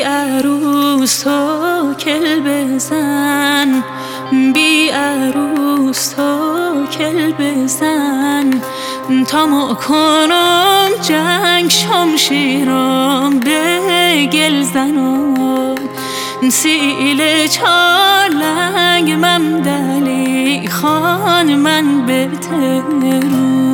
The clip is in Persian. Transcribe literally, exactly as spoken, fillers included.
بی عروس تو کل بزن، بی عروس تو کل بزن، تا ما کنم جنگ شمشیرم به گل زنم. سیل چالنگ ممدلی خان من بهترم.